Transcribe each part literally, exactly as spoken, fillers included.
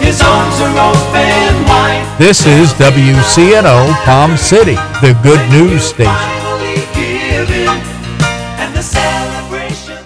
His arms are open wide. This is W C N O Palm City, the good news station. Finally given, and the celebrations.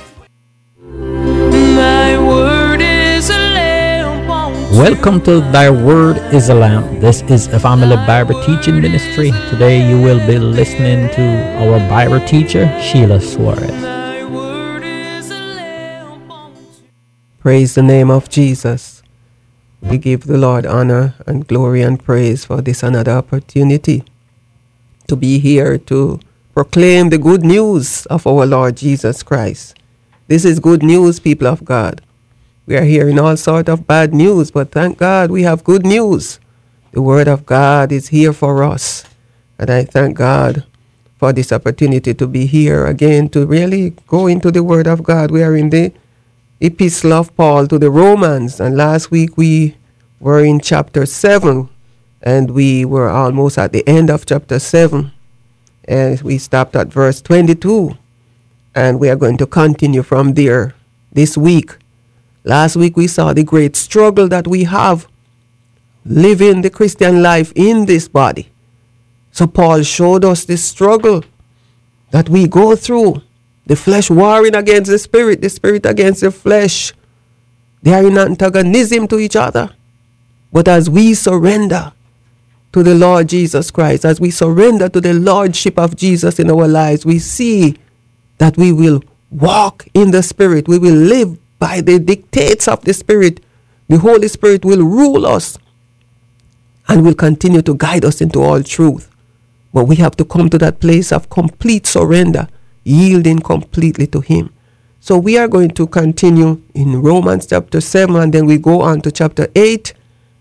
Thy word is a lamp unto Welcome to Thy Word is a Lamp. This is a family Bible teaching ministry. Today you will be listening to our Bible teacher, Sheila Suarez. Thy word is a lamp unto Praise the name of Jesus. We give the Lord honor and glory and praise for this another opportunity to be here to proclaim the good news of our Lord Jesus Christ. This is good news, people of God. We are hearing all sort of bad news, but thank God we have good news. The word of God is here for us. And I thank God for this opportunity to be here again to really go into the word of God. We are in the Epistle of Paul to the Romans, and last week we were in chapter seven, and we were almost at the end of chapter seven, and we stopped at verse twenty-two, and we are going to continue from there this week. Last week we saw the great struggle that we have living the Christian life in this body. So Paul showed us this struggle that we go through. The flesh warring against the spirit, the spirit against the flesh. They are in antagonism to each other. But as we surrender to the Lord Jesus Christ, as we surrender to the Lordship of Jesus in our lives, we see that we will walk in the Spirit. We will live by the dictates of the Spirit. The Holy Spirit will rule us and will continue to guide us into all truth. But we have to come to that place of complete surrender, yielding completely to Him. So we are going to continue in Romans chapter seven, and then we go on to chapter eight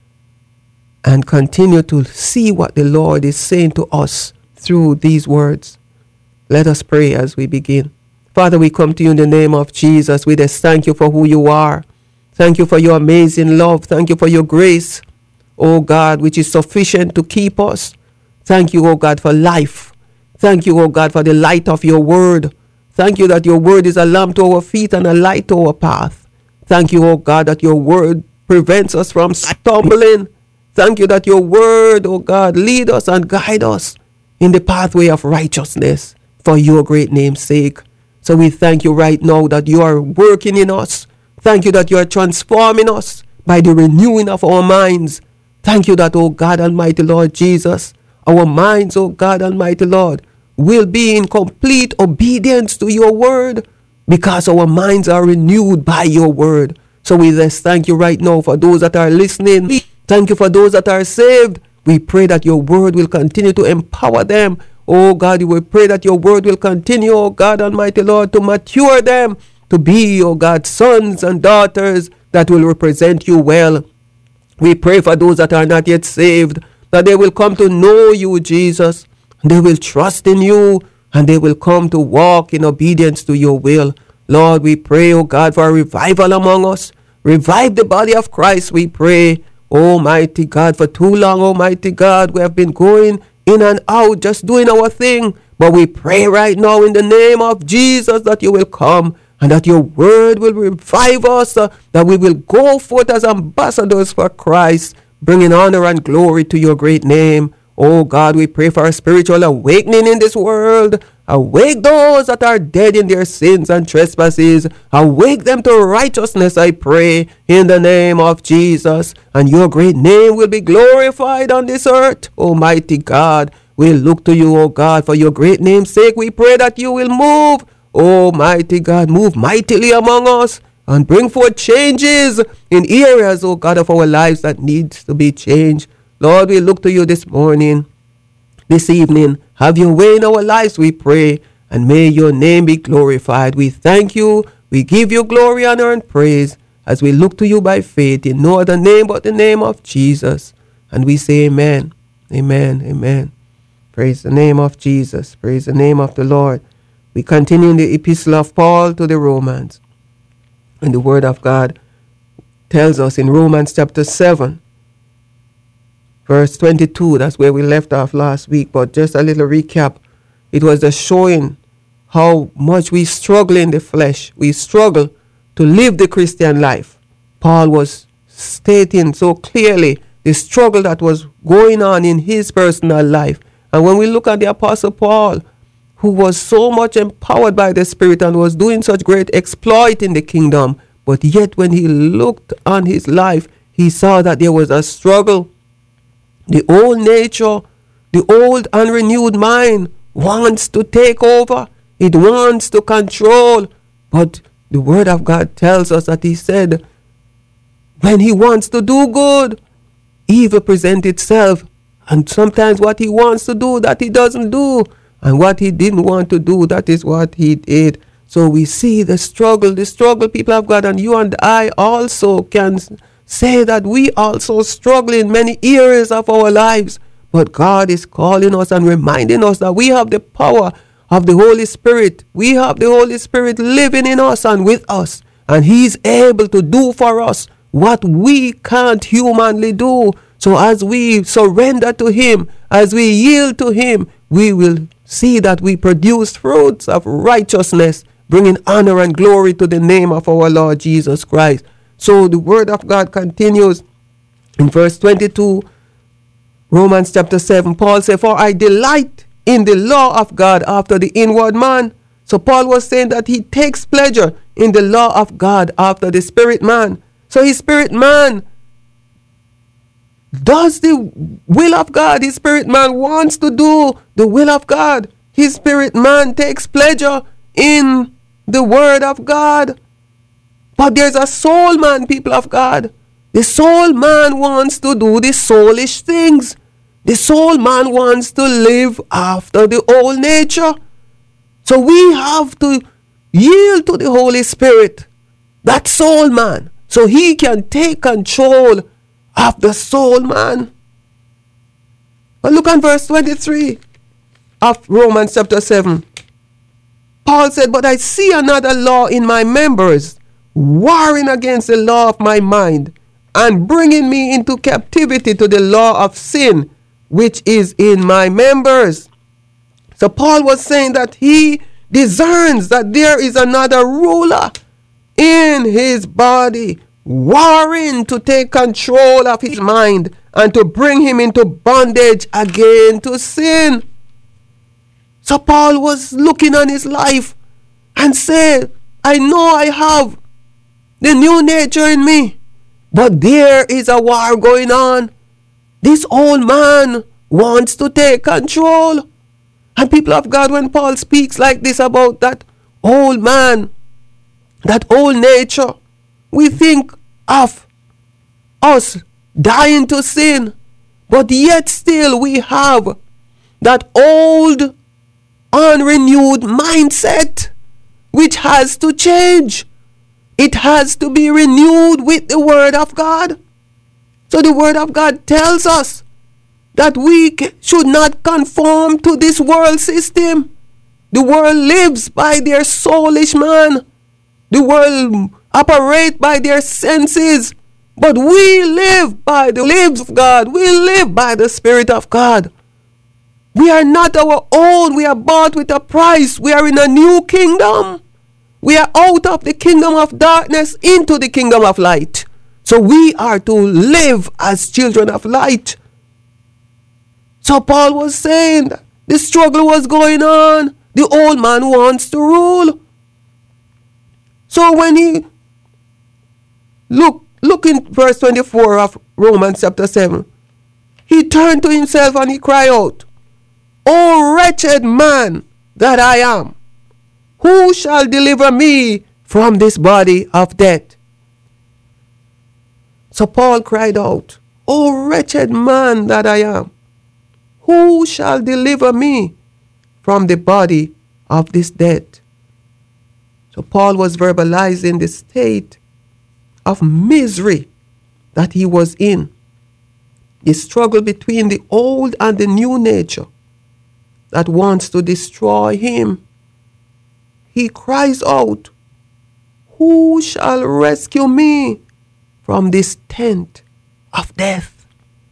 and continue to see what the Lord is saying to us through these words. Let us pray as we begin. Father, we come to you in the name of Jesus. We just thank you for who you are. Thank you for your amazing love. Thank you for your grace, oh God, which is sufficient to keep us. Thank you, oh God, for life. Thank you, oh God, for the light of your word. Thank you that your word is a lamp to our feet and a light to our path. Thank you, oh God, that your word prevents us from stumbling. Thank you that your word, oh God, lead us and guide us in the pathway of righteousness for your great name's sake. So we thank you right now that you are working in us. Thank you that you are transforming us by the renewing of our minds. Thank you that, oh God Almighty Lord Jesus, our minds, oh God Almighty Lord, will be in complete obedience to your word because our minds are renewed by your word. So we just thank you right now for those that are listening. Thank you for those that are saved. We pray that your word will continue to empower them. Oh God, we pray that your word will continue, oh God Almighty Lord, to mature them to be, oh God, sons and daughters that will represent you well. We pray for those that are not yet saved, that they will come to know you, Jesus. They will trust in you, and they will come to walk in obedience to your will. Lord, we pray, oh God, for a revival among us. Revive the body of Christ, we pray. Almighty God, for too long, Almighty God, we have been going in and out, just doing our thing. But we pray right now in the name of Jesus that you will come and that your word will revive us, uh, that we will go forth as ambassadors for Christ, bringing honor and glory to your great name. Oh God, we pray for a spiritual awakening in this world. Awake those that are dead in their sins and trespasses. Awake them to righteousness, I pray, in the name of Jesus. And your great name will be glorified on this earth. Almighty God, we look to you, oh God, for your great name's sake. We pray that you will move. Almighty God, move mightily among us and bring forth changes in areas, oh God, of our lives that needs to be changed. Lord, we look to you this morning, this evening. Have your way in our lives, we pray, and may your name be glorified. We thank you. We give you glory, honor, and praise as we look to you by faith in no other name but the name of Jesus. And we say amen, amen, amen. Praise the name of Jesus. Praise the name of the Lord. We continue in the Epistle of Paul to the Romans. And the word of God tells us in Romans chapter seven, verse twenty-two, that's where we left off last week, but just a little recap. It was just showing how much we struggle in the flesh. We struggle to live the Christian life. Paul was stating so clearly the struggle that was going on in his personal life. And when we look at the Apostle Paul, who was so much empowered by the Spirit and was doing such great exploit in the kingdom, but yet when he looked on his life, he saw that there was a struggle. The old nature, the old unrenewed mind wants to take over. It wants to control. But the Word of God tells us that he said, when he wants to do good, evil presents itself. And sometimes what he wants to do, that he doesn't do. And what he didn't want to do, that is what he did. So we see the struggle, the struggle, people of God. And you and I also can say that we also struggle in many areas of our lives. But God is calling us and reminding us that we have the power of the Holy Spirit. We have the Holy Spirit living in us and with us. And he's able to do for us what we can't humanly do. So as we surrender to him, as we yield to him, we will see that we produce fruits of righteousness, bringing honor and glory to the name of our Lord Jesus Christ. So the Word of God continues in verse twenty-two, Romans chapter seven. Paul said, for I delight in the law of God after the inward man. So Paul was saying that he takes pleasure in the law of God after the spirit man. So his spirit man does the will of God. His spirit man wants to do the will of God. His spirit man takes pleasure in the word of God. But there's a soul man, people of God. The soul man wants to do the soulish things. The soul man wants to live after the old nature. So we have to yield to the Holy Spirit, that soul man, so he can take control of the soul man. But look at verse twenty-three of Romans chapter seven. Paul said, but I see another law in my members, warring against the law of my mind, and bringing me into captivity to the law of sin, which is in my members. So Paul was saying that he discerns that there is another ruler in his body, warring to take control of his mind and to bring him into bondage again to sin. So Paul was looking on his life and said, I know I have the new nature in me, but there is a war going on. This old man wants to take control. And people of God, when Paul speaks like this about that old man, that old nature, we think of us dying to sin, but yet still we have that old unrenewed mindset which has to change. It has to be renewed with the word of God. So the word of God tells us that we should not conform to this world system. The world lives by their soulish man. The world operate by their senses. But we live by the lives of God. We live by the Spirit of God. We are not our own. We are bought with a price. We are in a new kingdom. We are out of the kingdom of darkness into the kingdom of light. So we are to live as children of light. So Paul was saying that the struggle was going on. The old man wants to rule. So when he look, look in verse twenty-four of Romans chapter seven, he turned to himself and he cried out, O wretched man that I am, who shall deliver me from this body of death? So Paul cried out, O wretched man that I am, who shall deliver me from the body of this death? So Paul was verbalizing the state of misery that he was in. The struggle between the old and the new nature that wants to destroy him. He cries out, who shall rescue me from this tent of death?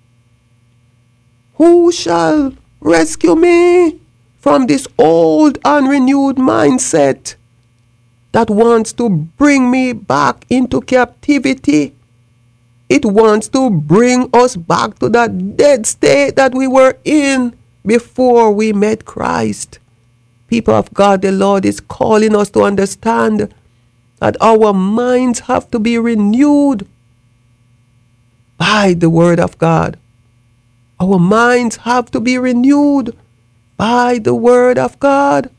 Who shall rescue me from this old unrenewed mindset that wants to bring me back into captivity? it wants to bring us back to that dead state that we were in before we met Christ. People of God, the Lord is calling us to understand that our minds have to be renewed by the Word of God. Our minds have to be renewed by the Word of God.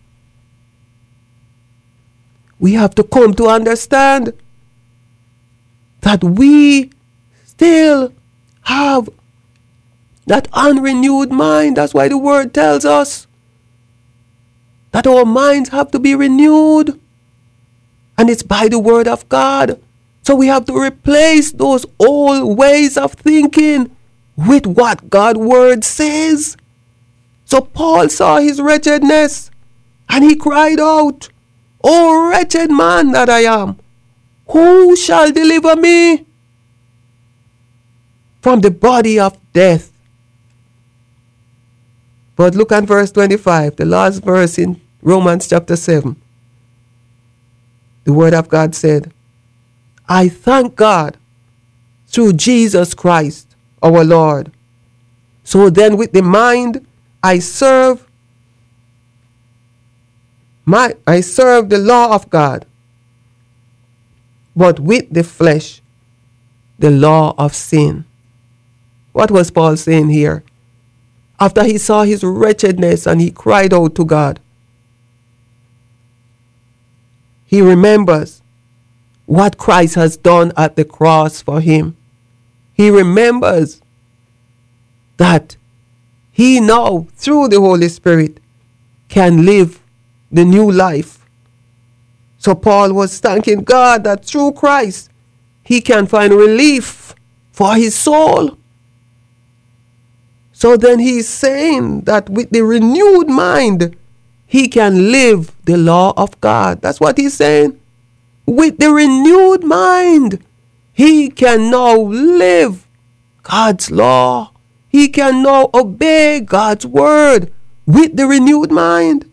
We have to come to understand that we still have that unrenewed mind. That's why the Word tells us that our minds have to be renewed. And it's by the Word of God. So we have to replace those old ways of thinking with what God's Word says. So Paul saw his wretchedness and he cried out, "O wretched man that I am, who shall deliver me from the body of death?" But look at verse twenty-five, the last verse in Romans chapter seven. The Word of God said, "I thank God through Jesus Christ our Lord. So then with the mind I serve, my I serve the law of God, but with the flesh, the law of sin." What was Paul saying here? After he saw his wretchedness and he cried out to God, he remembers what Christ has done at the cross for him. He remembers that he now, through the Holy Spirit, can live the new life. So Paul was thanking God that through Christ, he can find relief for his soul. So then he's saying that with the renewed mind, he can live the law of God. That's what he's saying. With the renewed mind, he can now live God's law. He can now obey God's word with the renewed mind.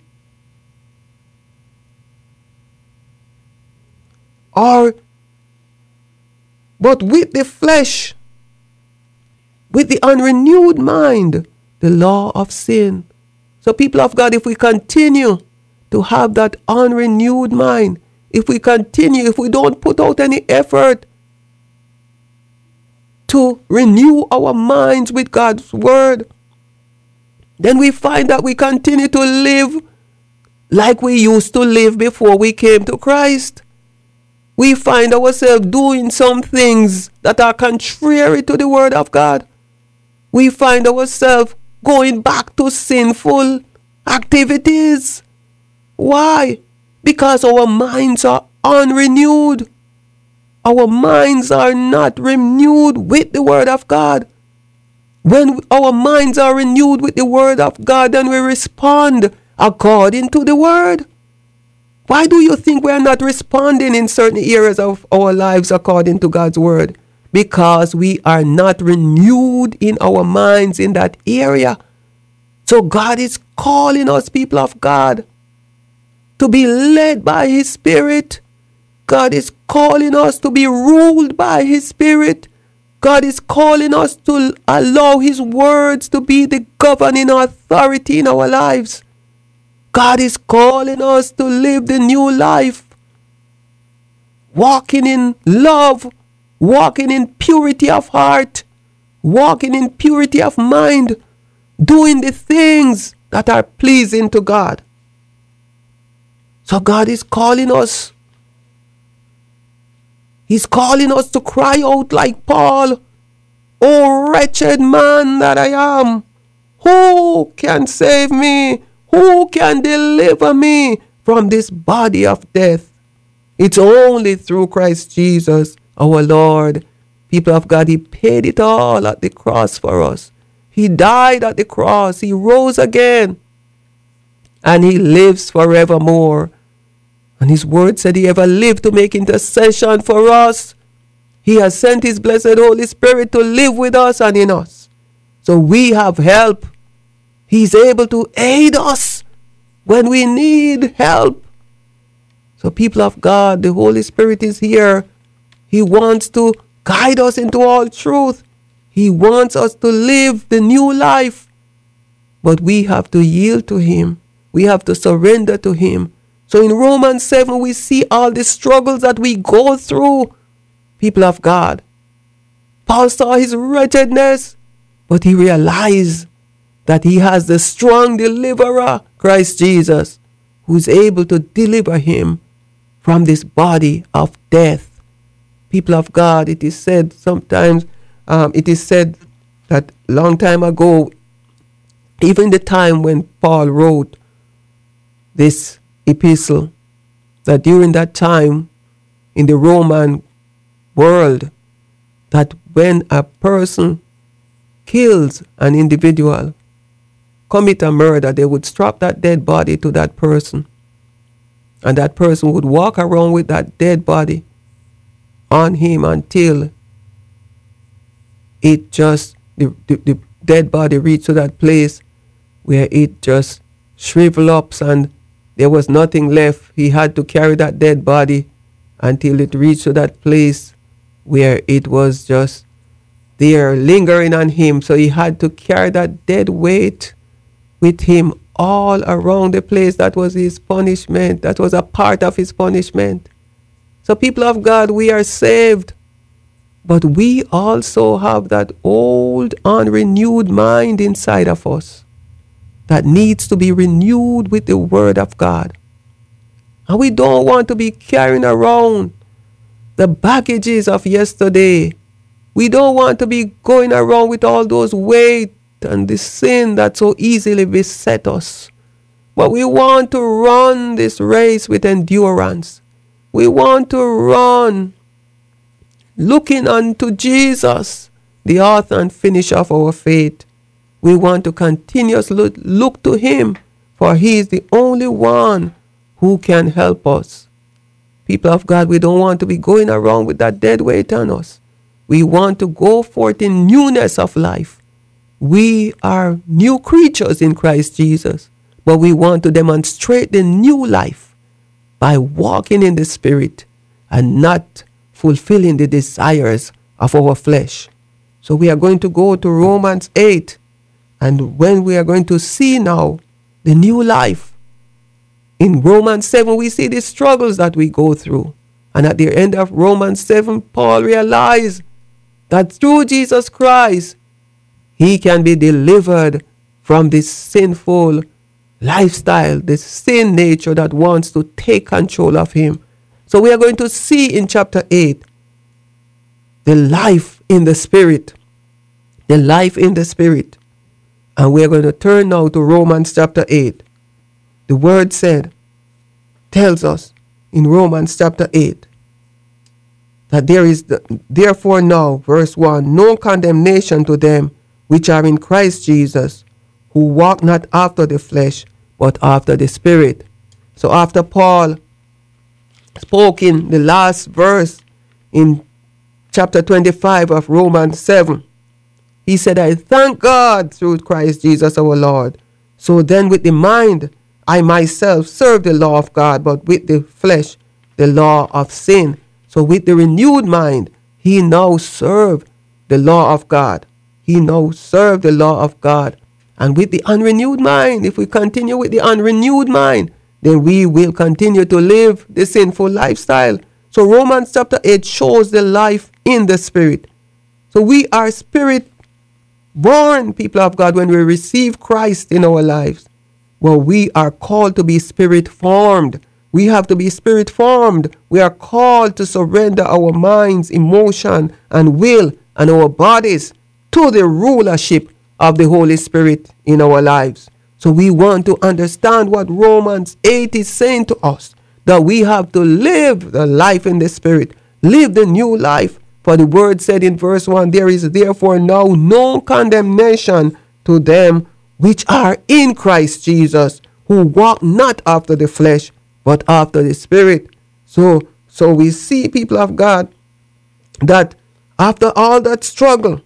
Or, but with the flesh, with the unrenewed mind, the law of sin. So people of God, if we continue to have that unrenewed mind, if we continue, if we don't put out any effort to renew our minds with God's word, then we find that we continue to live like we used to live before we came to Christ. We find ourselves doing some things that are contrary to the word of God. We find ourselves going back to sinful activities. Why? Because our minds are unrenewed. Our minds are not renewed with the word of God. When our minds are renewed with the word of God, then we respond according to the word. Why do you think we are not responding in certain areas of our lives according to God's word? Because we are not renewed in our minds in that area. So God is calling us, people of God, to be led by His Spirit. God is calling us to be ruled by His Spirit. God is calling us to allow His words to be the governing authority in our lives. God is calling us to live the new life, walking in love, walking in purity of heart, walking in purity of mind, doing the things that are pleasing to God. So God is calling us. He's calling us to cry out like Paul, "O wretched man that I am, who can save me? Who can deliver me from this body of death?" It's only through Christ Jesus, our Lord. People of God, He paid it all at the cross for us. He died at the cross. He rose again. And He lives forevermore. And His word said He ever lived to make intercession for us. He has sent His blessed Holy Spirit to live with us and in us. So we have help. He's able to aid us when we need help. So people of God, the Holy Spirit is here. He wants to guide us into all truth. He wants us to live the new life. But we have to yield to him. We have to surrender to him. So in Romans seven, we see all the struggles that we go through, people of God. Paul saw his wretchedness, but he realized that he has the strong deliverer, Christ Jesus, who is able to deliver him from this body of death. People of God, it is said sometimes, um, it is said that long time ago, even the time when Paul wrote this epistle, that during that time in the Roman world, that when a person kills an individual, commit a murder, they would strap that dead body to that person. And that person would walk around with that dead body on him until it just, the, the, the dead body reached to that place where it just shriveled up and there was nothing left. He had to carry that dead body until it reached to that place where it was just there lingering on him. So he had to carry that dead weight with him all around the place. That was his punishment. That was a part of his punishment. So people of God, we are saved. But we also have that old, unrenewed mind inside of us that needs to be renewed with the word of God. And we don't want to be carrying around the baggages of yesterday. We don't want to be going around with all those weight and the sin that so easily beset us. But we want to run this race with endurance. We want to run looking unto Jesus, the author and finisher of our faith. We want to continuously look to him, for he is the only one who can help us. People of God, we don't want to be going around with that dead weight on us. We want to go forth in newness of life. We are new creatures in Christ Jesus, but we want to demonstrate the new life by walking in the Spirit and not fulfilling the desires of our flesh. So we are going to go to Romans eight, and when we are going to see now the new life, in Romans seven, we see the struggles that we go through. And at the end of Romans seven, Paul realized that through Jesus Christ, he can be delivered from this sinful lifestyle, this sin nature that wants to take control of him. So we are going to see in chapter eight, the life in the Spirit. The life in the Spirit. And we are going to turn now to Romans chapter eight. The word said, tells us in Romans chapter eight, that there is the, therefore now, verse one, no condemnation to them which are in Christ Jesus, who walk not after the flesh, but after the Spirit. So after Paul spoke in the last verse in chapter twenty-five of Romans seven, he said, I thank God through Christ Jesus our Lord. So then with the mind, I myself serve the law of God, but with the flesh, the law of sin. So with the renewed mind, he now served the law of God. He now served the law of God. And with the unrenewed mind, if we continue with the unrenewed mind, then we will continue to live the sinful lifestyle. So Romans chapter eight shows the life in the Spirit. So we are spirit born, people of God, when we receive Christ in our lives. Well, we are called to be spirit formed. We have to be spirit formed. We are called to surrender our minds, emotion, and will, and our bodies to the rulership of the Holy Spirit in our lives. So we want to understand what Romans eight is saying to us, that we have to live the life in the Spirit, live the new life. For the word said in verse one, there is therefore now no condemnation to them which are in Christ Jesus, who walk not after the flesh, but after the Spirit. So, so we see, people of God, that after all that struggle,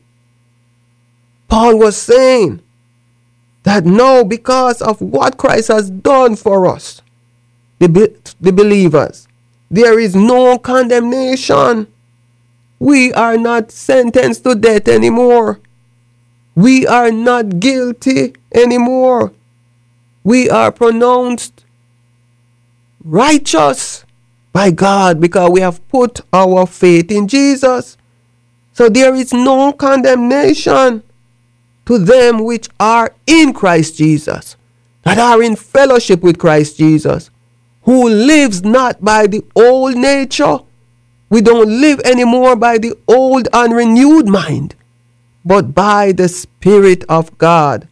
Paul was saying that now, because of what Christ has done for us, the, the believers, there is no condemnation. We are not sentenced to death anymore. We are not guilty anymore. We are pronounced righteous by God because we have put our faith in Jesus. So there is no condemnation to them which are in Christ Jesus, that are in fellowship with Christ Jesus, who lives not by the old nature. We don't live anymore by the old unrenewed mind, but by the Spirit of God.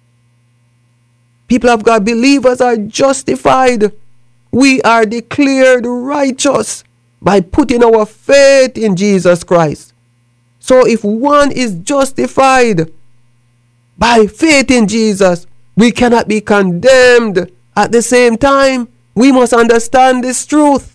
People of God, believers are justified. We are declared righteous by putting our faith in Jesus Christ. So if one is justified by faith in Jesus, we cannot be condemned at the same time. We must understand this truth.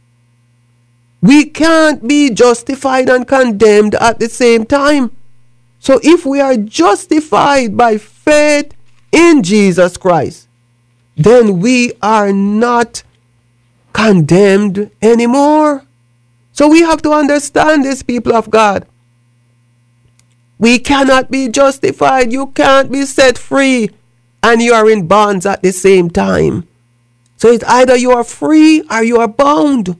We can't be justified and condemned at the same time. So if we are justified by faith in Jesus Christ, then we are not condemned anymore. So we have to understand this, people of God. We cannot be justified. You can't be set free and you are in bonds at the same time. So it's either you are free or you are bound.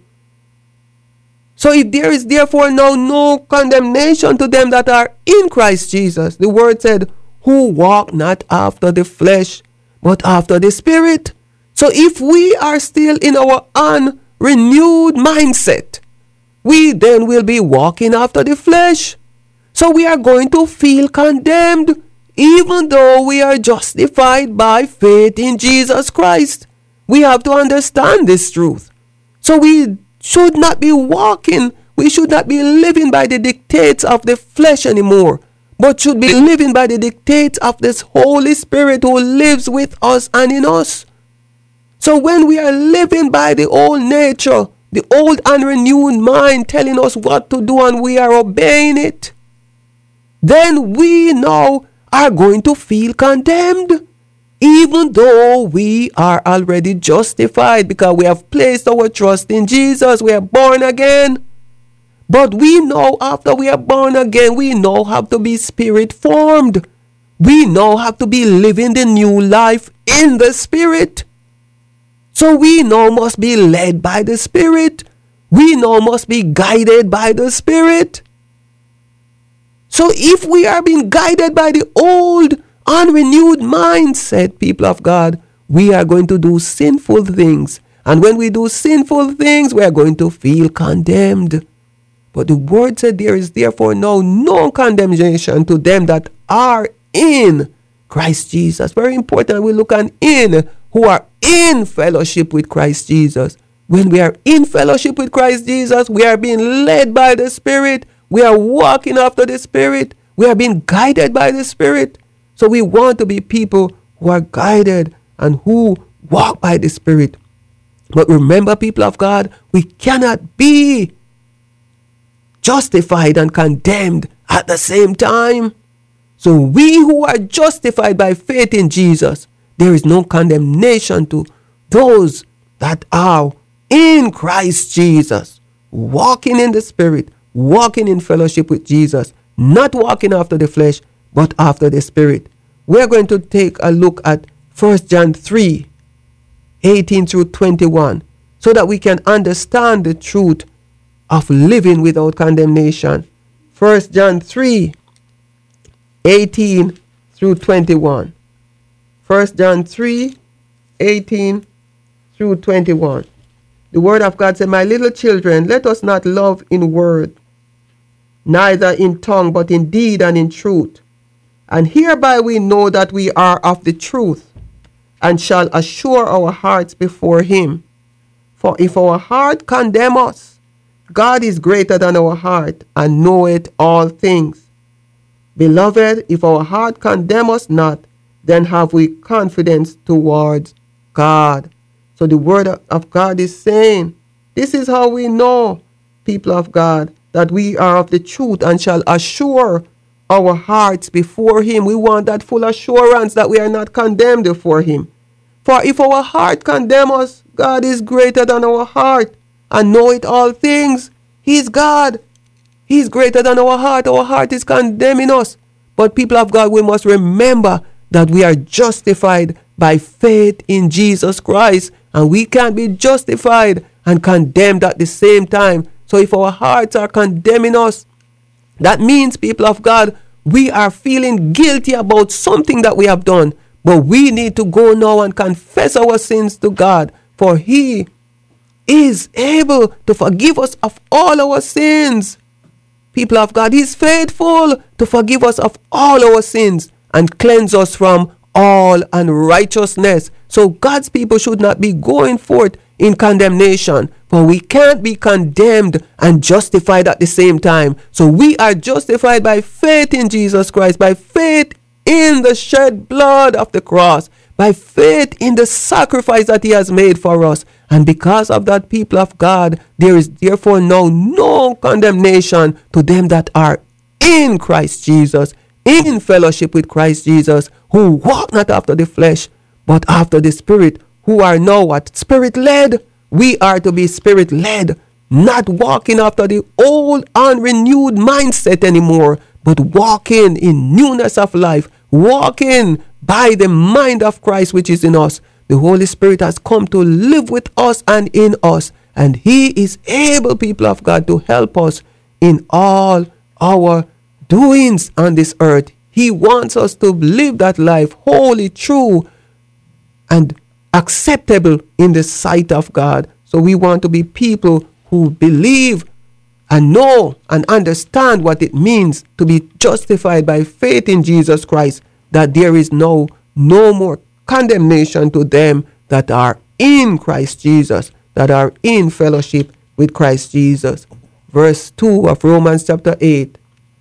So if there is therefore now no condemnation to them that are in Christ Jesus, the word said, who walk not after the flesh, but after the Spirit. So if we are still in our unrenewed mindset, we then will be walking after the flesh. So we are going to feel condemned, even though we are justified by faith in Jesus Christ. We have to understand this truth. So we should not be walking, we should not be living by the dictates of the flesh anymore, but should be living by the dictates of this Holy Spirit who lives with us and in us. So when we are living by the old nature, the old unrenewed mind telling us what to do and we are obeying it, then we now are going to feel condemned, even though we are already justified because we have placed our trust in Jesus. We are born again. But we know after we are born again, we now have to be spirit formed. We now have to be living the new life in the Spirit. So we now must be led by the Spirit. We now must be guided by the Spirit. So if we are being guided by the old, unrenewed mindset, people of God, we are going to do sinful things. And when we do sinful things, we are going to feel condemned. But the word said there is therefore now no condemnation to them that are in Christ Jesus. Very important. We look at in, who are in fellowship with Christ Jesus. When we are in fellowship with Christ Jesus, we are being led by the Spirit. We are walking after the Spirit. We are being guided by the Spirit. So we want to be people who are guided and who walk by the Spirit. But remember, people of God, we cannot be justified and condemned at the same time. So we who are justified by faith in Jesus, there is no condemnation to those that are in Christ Jesus, walking in the Spirit, walking in fellowship with Jesus, not walking after the flesh, but after the Spirit. We're going to take a look at First John three, eighteen through twenty-one, so that we can understand the truth of living without condemnation. First John three, eighteen through twenty-one. First John three, eighteen through twenty-one. The word of God said, my little children, let us not love in word, neither in tongue, but in deed and in truth. And hereby we know that we are of the truth, and shall assure our hearts before him. For if our heart condemn us, God is greater than our heart, and knoweth all things. Beloved, if our heart condemn us not, then have we confidence towards God. So the word of God is saying, this is how we know, people of God, that we are of the truth and shall assure our hearts before him. We want that full assurance that we are not condemned before him. For if our heart condemn us, God is greater than our heart and knoweth all things. He is God. He's greater than our heart. Our heart is condemning us. But people of God, we must remember that we are justified by faith in Jesus Christ. And we can't be justified and condemned at the same time. So if our hearts are condemning us, that means, people of God, we are feeling guilty about something that we have done. But we need to go now and confess our sins to God. For He is able to forgive us of all our sins. People of God, He's faithful to forgive us of all our sins and cleanse us from all unrighteousness. So God's people should not be going forth in condemnation, for we can't be condemned and justified at the same time. So we are justified by faith in Jesus Christ, by faith in the shed blood of the cross, by faith in the sacrifice that He has made for us. And because of that, people of God, there is therefore now no condemnation to them that are in Christ Jesus, in fellowship with Christ Jesus, who walk not after the flesh, but after the Spirit, who are now what? Spirit-led. We are to be Spirit-led, not walking after the old unrenewed mindset anymore, but walking in newness of life, walking by the mind of Christ which is in us. The Holy Spirit has come to live with us and in us, and He is able, people of God, to help us in all our doings on this earth. He wants us to live that life holy, true, and acceptable in the sight of God. So we want to be people who believe and know and understand what it means to be justified by faith in Jesus Christ, that there is no no more condemnation to them that are in Christ Jesus, that are in fellowship with Christ Jesus. Verse two of Romans chapter eight.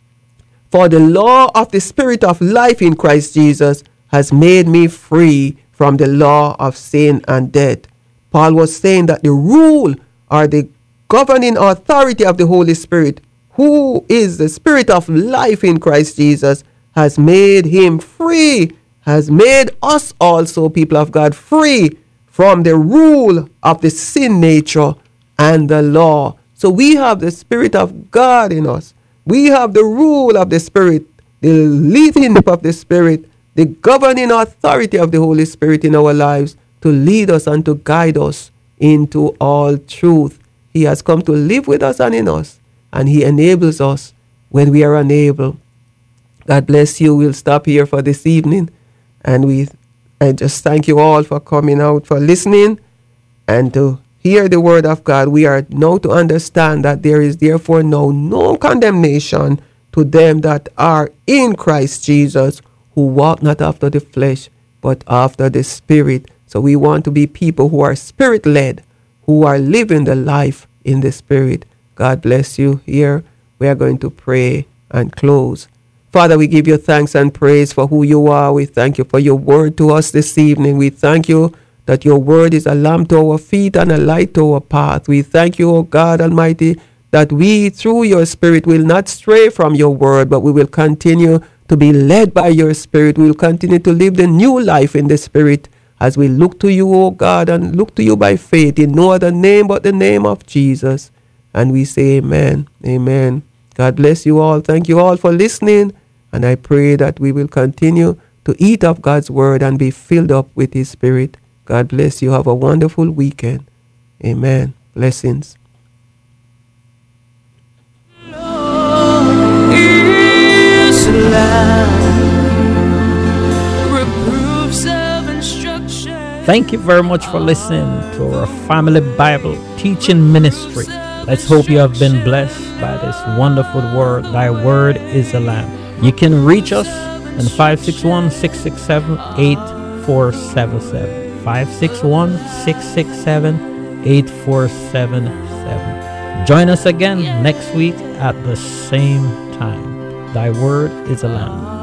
For the law of the Spirit of life in Christ Jesus has made me free from the law of sin and death. Paul was saying that the rule or the governing authority of the Holy Spirit, who is the Spirit of life in Christ Jesus, has made him free, has made us also, people of God, free from the rule of the sin nature and the law. So we have the Spirit of God in us. We have the rule of the Spirit, the leading of the Spirit, the governing authority of the Holy Spirit in our lives to lead us and to guide us into all truth. He has come to live with us and in us, and He enables us when we are unable. God bless you. We'll stop here for this evening, and we I just thank you all for coming out, for listening, and to hear the word of God. We are now to understand that there is therefore no no condemnation to them that are in Christ Jesus, who walk not after the flesh, but after the Spirit. So we want to be people who are Spirit-led, who are living the life in the Spirit. God bless you. Here we are going to pray and close. Father, we give you thanks and praise for who you are. We thank you for your word to us this evening. We thank you that your word is a lamp to our feet and a light to our path. We thank you, O God Almighty, that we, through your Spirit, will not stray from your word, but we will continue to be led by your Spirit. We will continue to live the new life in the Spirit as we look to you, O God, and look to you by faith in no other name but the name of Jesus. And we say amen. Amen. God bless you all. Thank you all for listening. And I pray that we will continue to eat of God's word and be filled up with His Spirit. God bless you. Have a wonderful weekend. Amen. Blessings. Is allowed. Reproofs of instruction. Thank you very much for listening to our Family Bible Teaching Ministry. Let's hope you have been blessed by this wonderful word. Thy word is a lamp. You can reach us on five six one, six six seven, eight four seven seven. five six one, six six seven, eight four seven seven. Join us again next week at the same time. Thy word is a lamp.